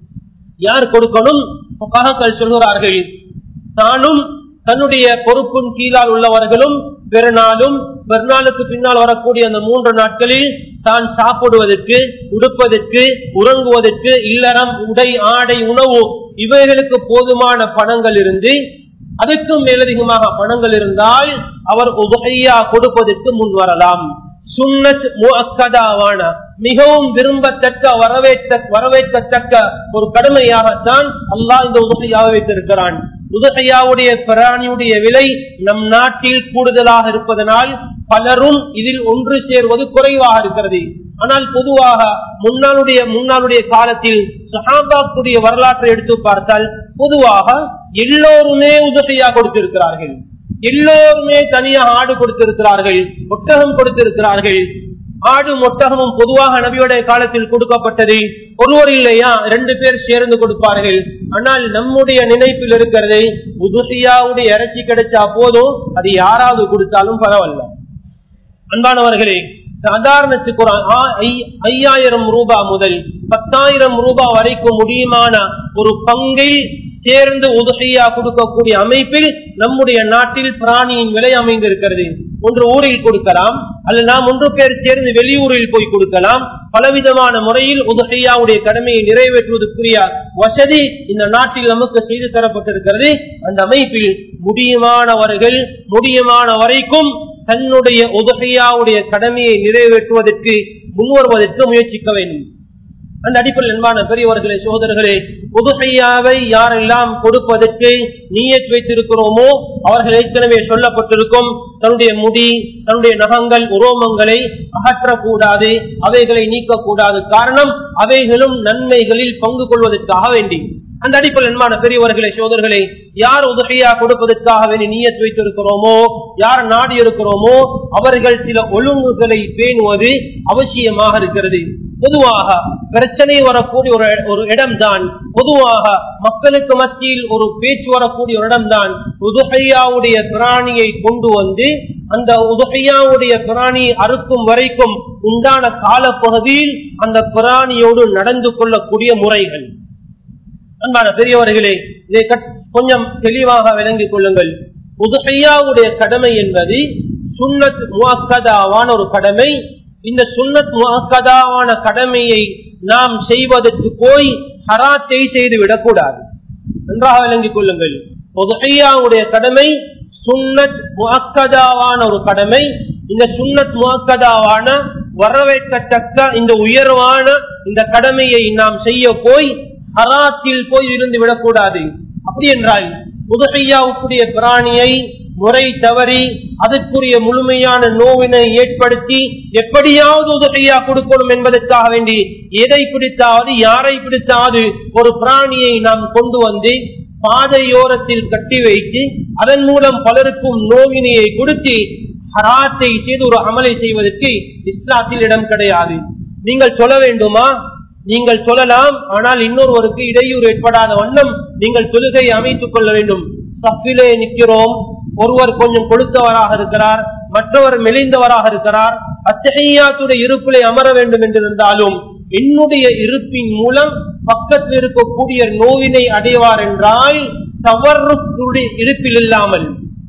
யார் கொடுக்கணும்? சொல்கிறார்கள், தானும் தன்னுடைய பொறுப்பின் கீழால் உள்ளவர்களும் பெருநாளும் பெருநாளுக்கு பின்னால் வரக்கூடிய அந்த மூன்று நாட்களில் தான் சாப்பிடுவதற்கு, உடுப்பதற்கு, உறங்குவதற்கு, இல்லறம், உடை, ஆடை, உணவு இவைகளுக்கு போதுமான பணங்கள் இருந்து அதுக்கும் மேலதிகமாக பணங்கள் இருந்தால் அவர் உதுஹையா கொடுப்பதற்கு முன் வரலாம். சுன்னத் முஅக்கதாவான மிகவும் விரும்பத்தக்க வரவேற்க வரவேற்கத்தக்க ஒரு கடமையாகத்தான் அல்லாஹ் இந்த உதுஹையாவை வைத்திருக்கிறான். உதுஹையாவுடைய பிராணியுடைய விலை நம் நாட்டில் கூடுதலாக இருப்பதனால் பலரும் இதில் ஒன்று சேர்வது குறைவாக இருக்கிறது. ஆனால் பொதுவாக முன்னாளுடைய முன்னாளுடைய காலத்தில் சஹாபாக்களுடைய வரலாற்றை எடுத்து பார்த்தால் பொதுவாக எல்லோருமே உதுஹையா கொடுத்திருக்கிறார்கள். எல்லோருமே தனியாக ஆடு கொடுத்திருக்கிறார்கள், ஒட்டகம் கொடுத்திருக்கிறார்கள். ஆடும் ஒட்டகமும் பொதுவாக நபியுடைய காலத்தில் கொடுக்கப்பட்டது. ஒருவர் இல்லையா ரெண்டு பேர் சேர்ந்து கொடுப்பார்கள். ஆனால் நம்முடைய நினைப்பில் இருக்கிறது, உதுஹையாவுடைய இறைச்சி கிடைச்சா போதும், அது யாராவது கொடுத்தாலும் பரவாயில்ல. அன்பானவர்களே, சாதாரணத்துக்கு ஒரு ஐயாயிரம் ரூபாய் முதல் பத்தாயிரம் ரூபாய் வரைக்கும் முடியுமான ஒரு பங்கை சேர்ந்து உதுஹையா கொடுக்கக்கூடிய அமைப்பில் நம்முடைய நாட்டில் பிராணியின் விலை அமைந்திருக்கிறது. ஒன்று ஊரில் கொடுக்கலாம், அல்லது நாம் ஒன்று பேர் சேர்ந்து வெளியூரில் போய் கொடுக்கலாம். பலவிதமான முறையில் உதுஹையாவுடைய கடமையை நிறைவேற்றுவதற்குரிய வசதி இந்த நாட்டில் நமக்கு செய்து தரப்பட்டிருக்கிறது. அந்த அமைப்பில் முடியுமானவர்கள் முடியுமான வரைக்கும் தன்னுடைய உதுஹையாவுடைய கடமையை நிறைவேற்றுவதற்கு முன்வருவதற்கு முயற்சிக்க வேண்டும். அந்த அடிப்படையில் அன்பான பெரியவர்களே, சகோதரர்களே, உதுஹையாவை யாரெல்லாம் கொடுப்பதற்கு நியத் வைத்திருக்கிறோமோ அவர்கள் ஏற்கனவே சொல்லப்பட்டிருக்கும் தன்னுடைய முடி, தன்னுடைய நகங்கள், உரோமங்களை அகற்றக்கூடாது, அவைகளை நீக்கக்கூடாது. காரணம், அவைகளும் நன்மைகளில் பங்கு கொள்வதற்காக வேண்டி. அந்த அடிப்படையில் அன்பான பெரியவர்களே, சகோதரர்களே, யார் உதுஹையா கொடுப்பதற்காக வேண்டி நியத் வைத்திருக்கிறோமோ, யார் நாடி இருக்கிறோமோ அவர்கள் சில ஒழுங்குகளை பேணுவது அவசியமாக இருக்கிறது. பொதுவாக பிரச்சனை வரக்கூடிய ஒரு ஒரு இடம்தான், பொதுவாக மக்களுக்கு மத்தியில் ஒரு பேச்சு வரக்கூடிய ஒரு இடம்தான் உதுஹையாவுடைய பிராணியை கொண்டு வந்து அந்த உதுஹையாவுடைய பிராணி அறுக்கும் வரைக்கும் உண்டான காலப்பகுதியில் அந்த பிராணியோடு நடந்து கொள்ளக்கூடிய முறைகள். அன்பான பெரியவர்களே, இதை கொஞ்சம் தெளிவாக விளங்கிக் கொள்ளுங்கள். உதுஹிய்யாவுடைய கடமை என்பது சுன்னத் முஅக்கதாவான ஒரு கடமை. இந்த சுன்னத் முஅக்கதாவான கடமையை நாம் செய்வதற்கு போய் ஹராத்தை செய்து விடக்கூடாது. நன்றாக விளங்கிக் கொள்ளுங்கள். உதுஹிய்யாவுடைய கடமை சுன்னத் முஅக்கதாவான ஒரு கடமை. இந்த சுன்னத் முஅக்கதாவான வரவேற்கத்தக்க இந்த உயர்வான இந்த கடமையை நாம் செய்ய போய் ஹராத்தில் போய் இருந்து விடக்கூடாது. அப்படி என்றால் உதுஹிய்யாவுக்குரிய பிராணியை முறை தவறி அதற்குரிய முழுமையான நோவினை ஏற்படுத்தி எப்படியாவது உதுஹிய்யா கொடுக்கணும் என்பதற்காக வேண்டி எதை பிடித்தாவது யாரை பிடித்தாவது ஒரு பிராணியை நாம் கொண்டு வந்து பாதையோரத்தில் கட்டி வைத்து அதன் மூலம் பலருக்கும் நோவினையை கொடுத்து ஹராத்தை செய்து ஒரு அமலை செய்வதற்கு இஸ்லாத்தில் இடம் கிடையாது. நீங்கள் சொல்ல வேண்டுமா? நீங்கள் சொல்லலாம். ஆனால் இன்னொருவருக்கு இடையூறு ஏற்படாத வண்ணம் நீங்கள் தொழுகை அமைத்துக் கொள்ள வேண்டும். சஃபிலே நிற்கிறோம், ஒருவர் கொஞ்சம் கொளுத்தவராக இருக்கிறார், மற்றவர் மெலிந்தவராக இருக்கிறார். அத்தஹிய்யாத்துடைய இருப்பிலே அமர வேண்டும் என்று இருந்தாலும் என்னுடைய இருப்பின் மூலம் பக்கத்தில் இருக்கக்கூடிய நோவினை அடைவார் என்றால் தவறுடைய இருப்பில் இல்லாமல்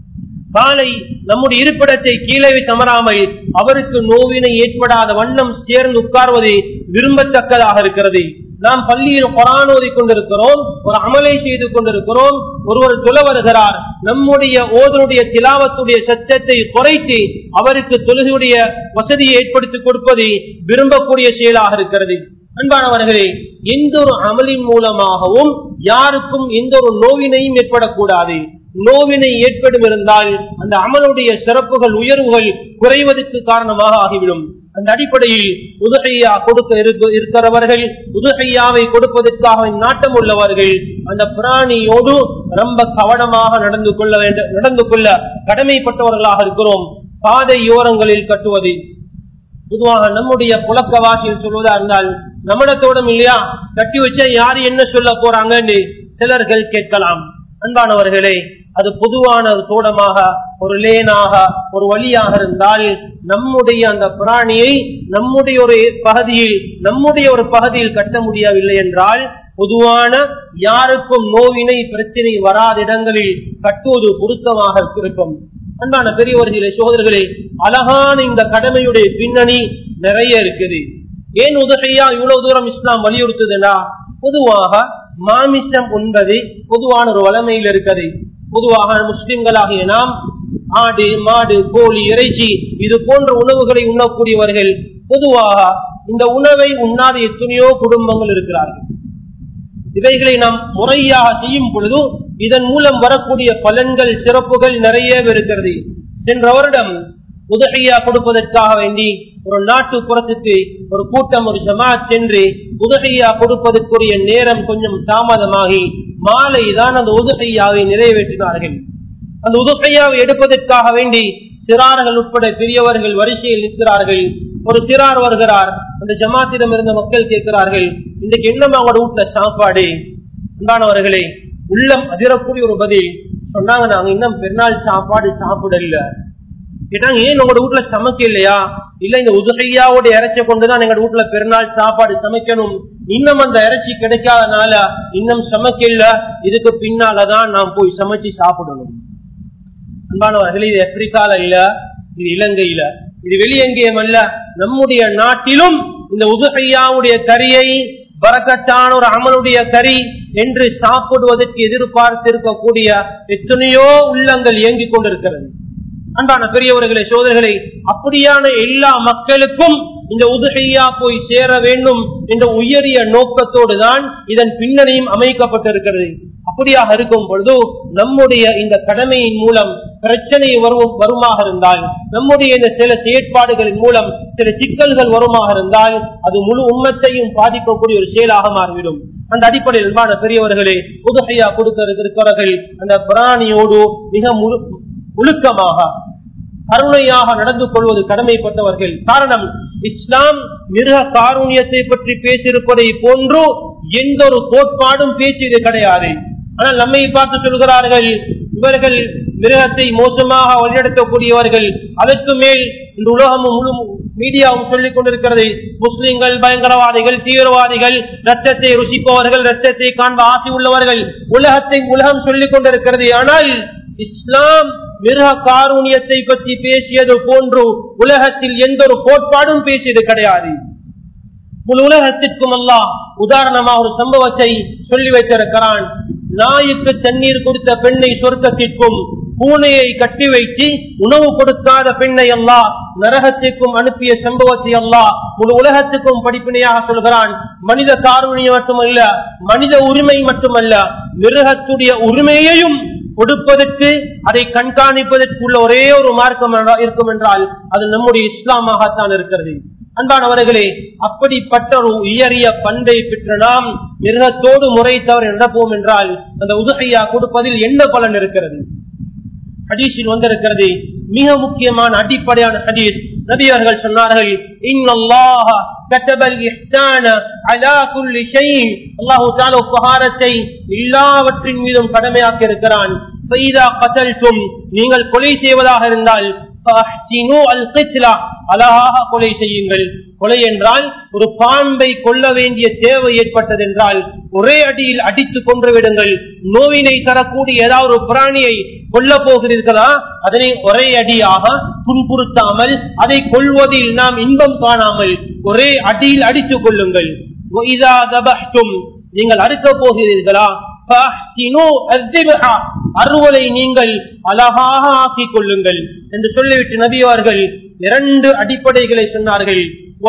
காலை நம்முடைய இருப்பிடத்தை கீழே தமராமல் அவருக்கு நோவினை ஏற்படாத வண்ணம் சேர்ந்து உட்கார்வது விரும்பத்தக்கதாக இருக்கிறது. நாம் பள்ளியில் குர்ஆன் ஓதிக் கொண்டிருக்கிறோம், ஒரு அமலை செய்து கொண்டிருக்கிறோம், ஒருவர் தொழ வருகிறார், நம்முடைய ஓதனுடைய திலாவத்துடைய சத்தத்தை குறைத்து அவருக்கு தொழுகையுடைய வசதியை ஏற்படுத்தி கொடுப்பது விரும்பக்கூடிய செயலாக இருக்கிறது. அன்பானவர்களே, எந்த ஒரு அமலின் மூலமாகவும் யாருக்கும் எந்த ஒரு நோவினையும் ஏற்படக்கூடாது. நோவினை ஏற்படும் இருந்தால் அந்த அமலுடைய சிறப்புகள் உயர்வுகள் குறைவதற்கு காரணமாக ஆகிவிடும். அந்த அடிப்படையில் உதுஹிய்யா கொடுக்க இருக்கிறவர்கள், உதுஹிய்யாவை கொடுப்பதற்காக நாட்டம் உள்ளவர்கள் அந்த பிராணியோடு ரொம்ப கவனமாக நடந்து கொள்ள வேண்டும், நடந்து கொள்ள கடமைப்பட்டவர்களாக இருக்கிறோம். பாதையோரங்களில் கட்டுவது பொதுவாக நம்முடைய புழக்கவாசியில் சொல்வதா இருந்தால் நம்மிடத்தோடும் இல்லையா, கட்டி வச்சா யாரு என்ன சொல்ல போறாங்க என்று சிலர்கள் கேட்கலாம். அன்பானவர்களே, அது பொதுவான ஒரு தோடமாக ஒரு லேனாக ஒரு வழியாக இருந்தால் நம்முடைய அந்த பிராணியை நம்முடைய ஒரு பகுதியில் நம்முடைய ஒரு பகுதியில் கட்ட முடியவில்லை என்றால் பொதுவான யாருக்கும் நோவினை பிரச்சனை வராத இடங்களில் கட்டுவது பொருத்தமாக இருக்கும். அன்பான பெரியவர்களே, சகோதரர்களே, அழகான இந்த கடமையுடைய பின்னணி நிறைய இருக்குது. ஏன் உதுஹிய்யா இவ்வளவு தூரம் இஸ்லாம் வலியுறுத்துதுன்னா, பொதுவாக மாமிசம் உண்பது பொதுவான ஒரு வளமையில் இருக்கிறது. பொதுவாக முஸ்லிம்களாகிய நாம் ஆடு மாடு கோழி இறைச்சி இது போன்ற உணவுகளை உண்ணக்கூடியவர்கள். பொதுவாக இந்த உணவை உண்ணாத எத்தனையோ குடும்பங்கள் இருக்கிறார்கள். இவைகளை நாம் முறையாக செய்யும் பொழுது இதன் மூலம் வரக்கூடிய பலன்கள் சிறப்புகள் நிறைய இருக்கிறது. சென்ற வருடம் உதுஹிய்யா கொடுப்பதற்காக வேண்டி ஒரு நாட்டுப்புறத்துக்கு ஒரு கூட்டம் ஒரு ஜமாத் சென்று உதுஹிய்யா கொடுப்பதற்குரிய நேரம் கொஞ்சம் தாமதமாகி மாலை தான் அந்த உதுஹிய்யாவை நிறைவேற்றினார்கள். அந்த உதுஹிய்யாவை எடுப்பதற்காக வேண்டி சிறார்கள் உட்பட பெரியவர்கள் வரிசையில் நிற்கிறார்கள். ஒரு சிறார் வருகிறார். அந்த ஜமாத்திடம் இருந்த மக்கள் கேட்கிறார்கள், இன்றைக்கு என்னமா அவங்களோட வீட்டுல சாப்பாடு? அன்பானவர்களே, உள்ளம் அதிரக்கூடிய ஒரு பதில் சொன்னாங்க, நாங்க இன்னும் பெருநாள் சாப்பாடு சாப்பிடல. கேட்டாங்க, ஏன் உங்களோட வீட்டுல சமைக்க இல்லையா? இல்ல, இந்த உதுஹிய்யாவோட இறைச்சி கொண்டுதான் எங்க வீட்டுல பெருநாள் சாப்பாடு சமைக்கணும், இன்னும் அந்த இறைச்சி கிடைக்காதனால இன்னும் சமைக்கல, இதுக்கு பின்னாலதான் நாம் போய் சமைச்சு சாப்பிடணும். அன்பானவர்களே, இது ஆப்பிரிக்கால இல்ல, இது இலங்கையில, இது வெளியெங்கேயும் அல்ல, நம்முடைய நாட்டிலும் இந்த உதுஹிய்யாவுடைய கரியை பரக்கத்தான ஒரு அமலுடைய கரி என்று சாப்பிடுவதற்கு எதிர்பார்த்து இருக்கக்கூடிய எத்தனையோ உள்ளங்கள் இயங்கிக் கொண்டிருக்கிறது. அன்பான பெரியவர்களே, சோதரர்களே, அப்படியான எல்லா மக்களுக்கும் இந்த உதுஹிய்யா போய் சேர வேண்டும் என்ற உயரிய நோக்கத்தோடு தான் இதன் பின்னணியும் அமைக்கப்பட்டிருக்கிறது. அப்படியாக இருக்கும் பொழுது நம்முடைய இந்த கடமையின் மூலம் பிரச்சனை வரும் வருமாக இருந்தால், நம்முடைய இந்த சில செயற்பாடுகளின் மூலம் சில சிக்கல்கள் வருமாக இருந்தால் அது முழு உம்மத்தையும் பாதிக்கக்கூடிய ஒரு செயலாக மாறிவிடும். அந்த அடிப்படையில் அன்பான பெரியவர்களே, உதுஹிய்யா கொடுக்க இருக்கிறவர்கள் அந்த பிராணியோடு மிக முழு ஒழுக்கமாக கருணையாக நடந்து கொள்வது கடமைப்பட்டவர்கள். காரணம், இஸ்லாம் மிருக காருண்யத்தை பற்றி பேசியிருப்பதை போன்று எந்த ஒரு கோட்பாடும் பேசியது கிடையாது. ஆனால் நம்மை பார்த்து சொல்கிறார்கள், இவர்கள் மிருகத்தை மோசமாக வழிநடத்தக்கூடியவர்கள். அதற்கு மேல் இந்த உலகமும் முழு மீடியாவும் சொல்லிக் கொண்டிருக்கிறது, முஸ்லிம்கள் பயங்கரவாதிகள், தீவிரவாதிகள், ரத்தத்தை ருசிப்பவர்கள், ரத்தத்தை காண்ப ஆசை உள்ளவர்கள், உலகத்தை உலகம் சொல்லிக் கொண்டிருக்கிறது. ஆனால் இஸ்லாம் மிருக காரூணியத்தை பற்றி பேசியது போன்று உலகத்தில் எந்த ஒரு கோட்பாடும் பேசியது கிடையாது. முழு உலகத்திற்கும் அல்லாஹ் உதாரணமா ஒரு சம்பவத்தை சொல்லி வைத்திருக்கிறான். நாய்க்கு தண்ணீர் கொடுத்த பெண்ணை சொர்க்கத்திற்கும், பூனையை கட்டி வைத்து உணவு கொடுக்காத பெண்ணை அல்லாஹ் நரகத்திற்கும் அனுப்பிய சம்பவத்தை அல்லாஹ் முழு உலகத்துக்கும் படிப்பினையாக சொல்கிறான். மனித காரூணியம் மட்டுமல்ல, மனித உரிமை மட்டுமல்ல, மிருகத்துடைய உரிமையையும் கொடுப்பதற்கு, அதை கண்காணிப்பதற்கு உள்ள ஒரே ஒரு மார்க்கம் இருக்கும் என்றால் அது நம்முடைய இஸ்லாமாகத்தான் இருக்கிறது. அன்பானவர்களே, அப்படிப்பட்ட ஒரு உயரிய பண்பை பெற்ற நாம் மிருகத்தோடு முறை தவறு நடப்போம் என்றால் அந்த உதுஹியா கொடுப்பதில் என்ன பலன் இருக்கிறது? ஹதீஸில் வந்திருக்கிறது, மிக முக்கியமான அடிப்படையான ஹதீஸ். நபி அவர்கள் சொன்னார்கள், இன்னல்லாஹ கதபல் இஹ்சான அலா குல்லி ஷைஇன், அல்லாஹ் தஆலா உபகாரத்தை எல்லாவற்றின் மீதும் கடமையாக்கி இருக்கிறான். ஃபைதா கதல்தும், நீங்கள் கொலை செய்வதாக இருந்தால் அழகாக கொலை செய்யுங்கள். கொலை என்றால் ஒரு பாம்பை கொல்ல வேண்டிய தேவை ஏற்பட்டது என்றால் ஒரே அடியில் அடித்து கொன்று விடுங்கள். நோவினை தரக்கூடிய ஏதாவது ஒரு பிராணியை கொல்ல போகிறீர்களா, அதனை ஒரே அடியாக துன்புறுத்தாமல், அதை கொள்வதில் நாம் இன்பம் காணாமல் ஒரே அடியில் அடித்துக் கொள்ளுங்கள். நீங்கள் அறுக்க போகிறீர்களா, அறுவலை நீங்கள் அழகாக ஆக்கிக் கொள்ளுங்கள் என்று சொல்லிவிட்டு நபி அவர்கள் இரண்டு அடிப்படைகளை சொன்னார்கள்.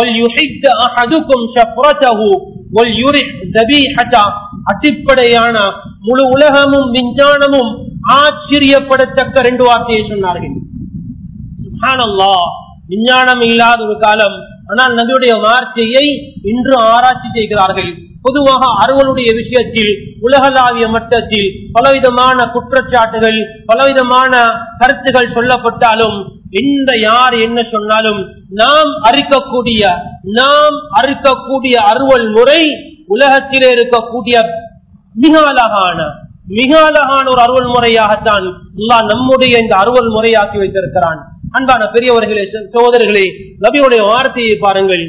அடிப்படையான முழு உலகமும் விஞ்ஞானமும் ஆச்சரியப்படத்தக்க ரெண்டு வார்த்தையை சொன்னார்கள். சுப்ஹானல்லாஹ், விஞ்ஞானம் இல்லாத ஒரு காலம், ஆனால் நபியுடைய வார்த்தையை இன்று ஆராய்ச்சி செய்கிறார்கள். பொதுவாக அறுவலுடைய விஷயத்தில் உலகளாவிய மட்டத்தில் பலவிதமான குற்றச்சாட்டுகள், பலவிதமான கருத்துகள் சொல்லப்பட்டாலும், இந்த யார் என்ன சொன்னாலும் நாம் அறுக்கக்கூடிய நாம் அறுக்கக்கூடிய அறுவல் முறை உலகத்திலே இருக்கக்கூடிய மிக அழகான மிக அழகான ஒரு அறுவல் முறையாகத்தான் அல்லாஹ் நம்முடைய இந்த அறுவல் முறையாக்கி வைத்திருக்கிறான். அன்பான பெரியவர்களே, சகோதரர்களே, நபியுடைய வார்த்தையை பாருங்கள்.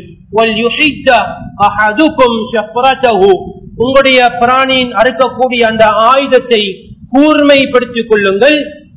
உங்களுடைய பிராணியின் அறுக்கக்கூடிய அந்த ஆயுதத்தை கூர்மைப்படுத்திக் கொள்ளுங்கள்.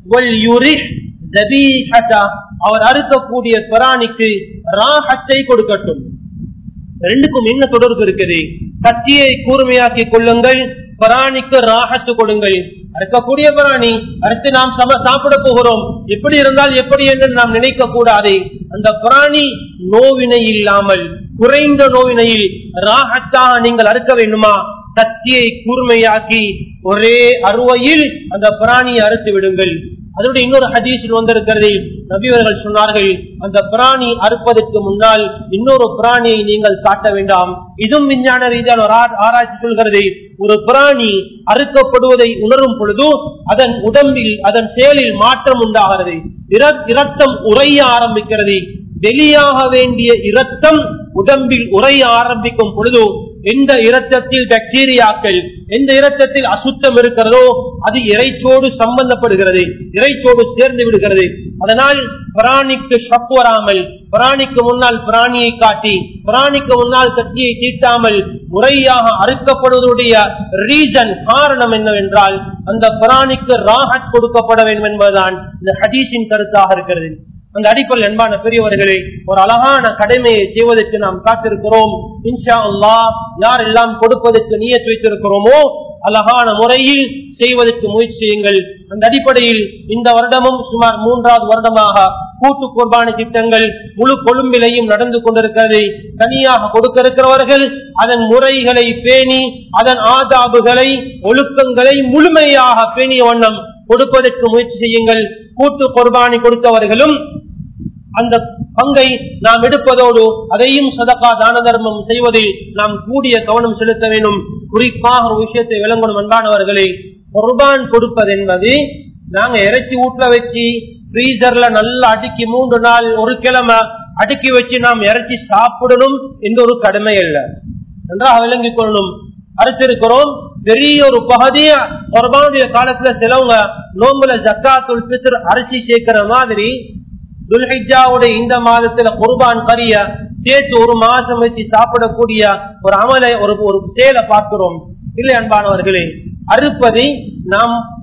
அவர் அறுக்கக்கூடிய பிராணிக்கு ராஹத்தை கொடுக்கட்டும். ரெண்டுக்கும் என்ன தொடர்பு இருக்குது? கத்தியை கூர்மையாக்கி கொள்ளுங்கள், பிராணிக்கு ராஹத்து கொடுங்கள். அறுக்கக்கூடிய பிராணி அறுத்து நாம் சாப்பிட போகிறோம், எப்படி இருந்தால் எப்படி என்று நாம் நினைக்க கூடாது. அந்த பிராணி நோவினை இல்லாமல், குறைந்த நோவினையில் ராஹத்தாக நீங்கள் அறுக்க வேண்டுமா, கத்தியை கூர்மையாக்கி ஒரே அறுவையில் அந்த பிராணியை அறுத்து விடுங்கள். அதோட இன்னொரு ஹதீஸில் வந்திருக்கிறது, நபியவர்கள் சொன்னார்கள், அந்த பிராணி அறுப்பதற்கு முன்னால் இன்னொரு பிராணியை நீங்கள் காட்ட வேண்டாம். இதுவும் விஞ்ஞான ரீதியான ஒரு ஆராய்ச்சி சொல்கிறது. ஒரு பிராணி அறுக்கப்படுவதை உணரும் பொழுது அதன் உடம்பில், அதன் செயலில் மாற்றம் உண்டாகிறது. இரத்தம் உறைய ஆரம்பிக்கிறது. வெளியாக வேண்டிய இரத்தம் உடம்பில் உறைய ஆரம்பிக்கும் பொழுது எந்த இரத்தத்தில் பாக்டீரியாக்கள், எந்த இரத்தத்தில் அசுத்தம் இருக்கிறதோ அது இறைச்சோடு சம்பந்தப்படுகிறது, இறைச்சோடு சேர்ந்து விடுகிறது. அதனால் பிராணிக்கு ஷக் வராமல், பிராணிக்கு முன்னால் பிராணியை காட்டி, பிராணிக்கு முன்னால் கத்தியை தீட்டாமல் முறையாக அறுக்கப்படுவதுடைய ரீசன், காரணம் என்னவென்றால் அந்த பிராணிக்கு ராஹத் கொடுக்கப்பட வேண்டும் என்பதுதான் இந்த ஹதீஸின் கருத்தாக இருக்கிறது. அந்த அடிப்படையில் அன்பான பெரியவர்களே, ஒரு அழகான கடமையை செய்வதற்கு நாம் காத்திருக்கிறோம். இன்ஷா அல்லாஹ் யாரெல்லாம் கொடுப்பதற்கு நியத் வைத்திருக்கிறோமோ அழகான முறையில் செய்வதற்கு முயற்சி செய்யுங்கள். அந்த அடிப்படையில் இந்த வருடமும் சுமார் மூன்றாவது வருடமாக கூட்டு குர்பானி திட்டங்கள் முழு கொழும்பிலையும் நடந்து கொண்டிருக்கிறது. தனியாக கொடுக்க இருக்கிறவர்கள் அதன் முறைகளை பேணி, அதன் ஆதாபுகளை, ஒழுக்கங்களை முழுமையாக பேணிய வண்ணம் கொடுப்பதற்கு முயற்சி செய்யுங்கள். கூட்டு குர்பானி கொடுத்தவர்களும் அந்த பங்கை நாம் எடுப்பதோடு அதையும் சதகா தான தர்மம் செய்வதில் நாம் கூடிய கவனம் செலுத்த வேண்டும். குறிப்பாக ஒரு விஷயத்தை விளங்கணும் அன்பானவர்களே, குர்பான் கொடுப்பது என்பது நாங்க இறைச்சி வீட்டுல வச்சு ஃப்ரீசர்ல நல்லா அடுக்கி மூன்று நாள் ஒரு கிழமை அடுக்கி வச்சு நாம் இறைச்சி சாப்பிடணும் என்ற ஒரு கடமை அல்ல. நன்றாக விளங்கிக் கொள்ளணும். அறுத்திருக்கிறோம், பெரிய ஒரு பகுதிய குர்பானுடைய காலத்துல சிலவங்க நோம்புல ஜக்காத்துல் ஃபித்ர் அரிசி சேர்க்கிற மாதிரி துல்ஹிஜ்ஜாவுடைய இந்த மாதத்துல குர்பான் கரிய சேர்த்து ஒரு மாசம் வச்சு சாப்பிடக்கூடிய ஒரு அமலை, ஒரு ஒரு செயலை பார்க்கிறோம். இல்லை அன்பானவர்களே, அறுப்பதை நாம்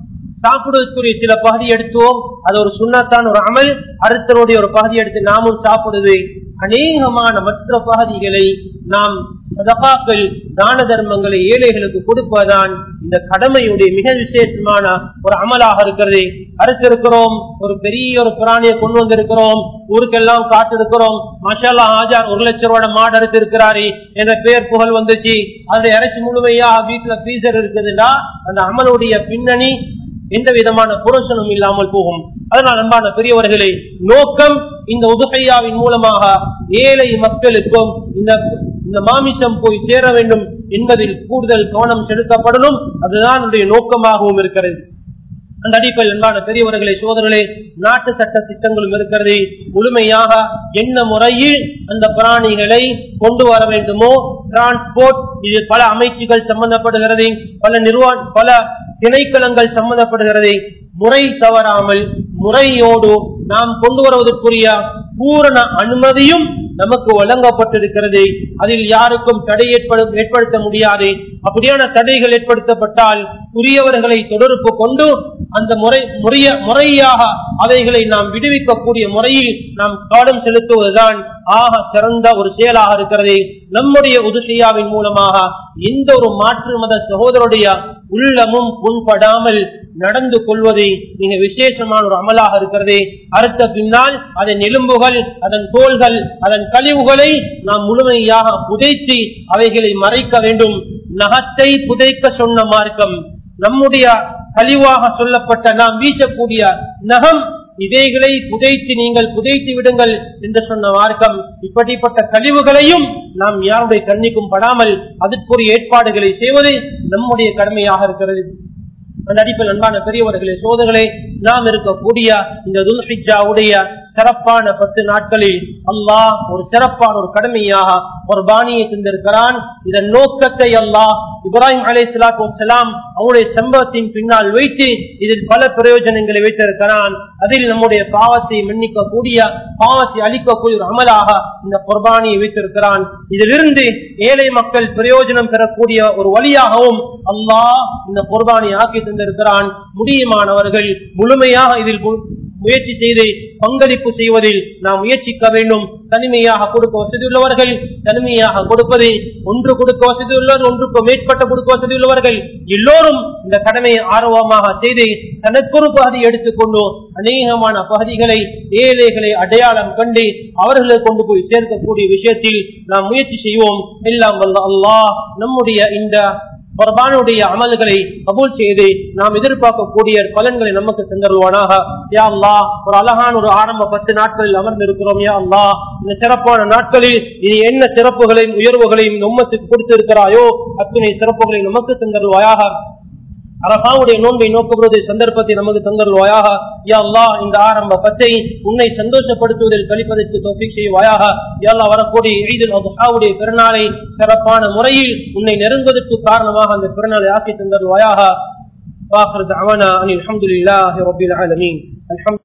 சாப்பிடுவதற்குரிய சில பகுதி எடுத்துவோம், அது ஒரு சுன்னத்தான் ஒரு அமல். அடுத்தருடைய ஒரு பகுதி எடுத்து நாமும் சாப்பிடுவது. அநேகமான மற்ற பகுதிகளை நாம் சதகாக்கள் தான தர்மங்களை ஏழைகளுக்கு கொடுப்பதுதான் இந்த கடமையுடைய மிக விசேஷமான ஒரு அமலாக இருக்கிறது. அறுத்திருக்கிறோம், ஒரு பெரிய ஒரு பிராணியை கொண்டு வந்திருக்கிறோம், ஊருக்கெல்லாம் காட்டிருக்கிறோம், மஷாலா ஆஜார் ஒரு லட்சம் ரூபாய் மாடு அறுத்து இருக்கிறாரு என்ற பெயர் புகழ் வந்துச்சு. அந்த இறைச்சி முழுமையாக வீட்டுல ஃப்ரீசர் இருக்குதுன்னா அந்த அமலுடைய பின்னணி எந்த விதமான புரோஷனும் இல்லாமல் போகும். அதனால் அன்பான பெரியவர்களே, நோக்கம் இந்த உதுகையாவின் மூலமாக ஏழை மக்களுக்கும் இந்த இந்த மாமிசம் போய் சேர வேண்டும் என்பதில் கூடுதல் கவனம் செலுத்தப்படணும். அதுதான் நோக்கமாகவும் இருக்கிறது. அந்த அடிப்படையில் அன்பான பெரியவர்களே, சோதரர்களே, நாட்டு சட்ட திட்டங்களும் இருக்கிறது. முழுமையாக என்ன முறையில் அந்த பிராணிகளை கொண்டு வர வேண்டுமோ டிரான்ஸ்போர்ட், இது பல அமைச்சுகள் சம்பந்தப்படுகிறது, பல நிறுவன பல திணைக்களங்கள் சம்பந்தப்படுகிறது. முறை தவறாமல் முறையோடு நாம் கொண்டு வருவதற்குரிய பூரண அனுமதியும் நமக்கு வழங்கப்பட்டிருக்கிறது. அதில் யாருக்கும் தடை ஏற்படுத்த முடியாது. அப்படியான தடைகள் ஏற்படுத்தப்பட்டால் உரியவர்களை தொடர்பு கொண்டு அந்த முறை முறைய முறையாக அவைகளை நாம் விடுவிக்கக்கூடிய முறையில் நாம் கவனம் செலுத்துவதுதான் ஆக சிறந்த ஒரு செயலாக இருக்கிறது. நம்முடைய உதுகையாவின் மூலமாக எந்த ஒரு மாற்று மத சகோதரருடைய உள்ளமும் புண்படாமல் நடந்து கொள்வது மிக விசேஷமான ஒரு அமலாக இருக்கிறது. அடுத்த பின்னால் அதன் எலும்புகள், அதன் தோள்கள், அதன் கழிவுகளை நாம் முழுமையாக புதைத்து அவைகளை மறைக்க வேண்டும். நகத்தை புதைக்க சொன்ன மார்க்கம், நம்முடைய கழிவாக சொல்லப்பட்ட நாம் வீசக்கூடிய நகம், இவைகளை புதைத்து நீங்கள் புதைத்து விடுங்கள் என்று சொன்ன மார்க்கம். இப்படிப்பட்ட கழிவுகளையும் நாம் யாருடைய கண்ணிக்கும் படாமல் அதற்குரிய ஏற்பாடுகளை செய்வது நம்முடைய கடமையாக இருக்கிறது. அந்த அடிப்பில் அன்பான பெரியவர்களே, சோதர்களே, நாம் இருக்கக்கூடிய இந்த துல்ஹிஜ்ஜாவுடைய சிறப்பான பத்து நாட்களில் அல்லாஹ் ஒரு சிறப்பான ஒரு கடமையாக ஒரு பாணியை தந்திருக்கிறான். இதன் நோக்கத்தை அல்லாஹ் இப்ராஹிம் அலைஹிஸ்ஸலாத்து வஸ்ஸலாம் அவருடைய சம்பவத்தின் பின்னால் வைத்து இதில் பல பிரயோஜனங்களை வைத்திருக்கிறான். அதில் நம்முடைய பாவத்தை மன்னிக்க கூடிய, பாவத்தை அளிக்கக்கூடிய ஒரு அமலாக இந்த குர்பானியை வைத்திருக்கிறான். இதிலிருந்து ஏழை மக்கள் பிரயோஜனம் பெறக்கூடிய ஒரு வழியாகவும் அல்லாஹ் இந்த குர்பானியை ஆக்கி தந்திருக்கிறான். முடியுமானவர்கள் முழுமையாக இதில் முயற்சி செய்து பங்களிப்பு செய்வதில் நாம் முயற்சிக்க வேண்டும். தனிமையாக கொடுக்க வசதி உள்ளவர்கள் தனிமையாக கொடுப்பது, ஒன்று கொடுக்க வசதி உள்ளவர் ஒன்றுக்கு மேற்பட்ட கொடுக்க வசதி உள்ளவர்கள் எல்லோரும் இந்த கடமையை ஆர்வமாக செய்து தனக்கொரு பகுதி எடுத்துக்கொண்டு அநேகமான பகுதிகளை ஏழைகளை அடையாளம் கண்டு அவர்களை கொண்டு போய் சேர்க்கக்கூடிய விஷயத்தில் நாம் முயற்சி செய்வோம். எல்லாம் வல்ல அல்லாஹ் நம்முடைய இந்த குர்பானுடைய அமல்களை கபூல் செய்து நாம் எதிர்பார்க்கக்கூடிய பலன்களை நமக்கு தந்தருவானாக. யா அல்லாஹ், ஒரு அழகான ஒரு ஆரம்ப பத்து நாட்களில் அமர்ந்து இருக்கிறோம். யா அல்லாஹ், இந்த சிறப்பான நாட்களில் இனி என்ன சிறப்புகளையும் உயர்வுகளையும் நம்மத்துக்கு கொடுத்திருக்கிறாயோ அத்தனை சிறப்புகளை நமக்கு தந்தருவாயாக. அரபாவுடைய நோன்பை நோக்குவது சந்தர்ப்பத்தை நமக்கு தந்தருவாயாக. யா அல்லாஹ், இந்த ஆரம்ப பத்தை உன்னை சந்தோஷப்படுத்துவதில் கழிப்பதற்கு தௌஃபீக் செய்வாயாக. யா அல்லாஹ், வரக்கூடிய ஈதுல் அத்ஹாவுடைய பெருநாளை சிறப்பான முறையில் உன்னை நெருங்குவதற்கு காரணமாக அந்த பெருநாளை ஆக்கி தந்தருவாயாக. வாஹிரு தஅவானா அனில் ஹம்துலில்லாஹி ரப்பில் ஆலமீன்.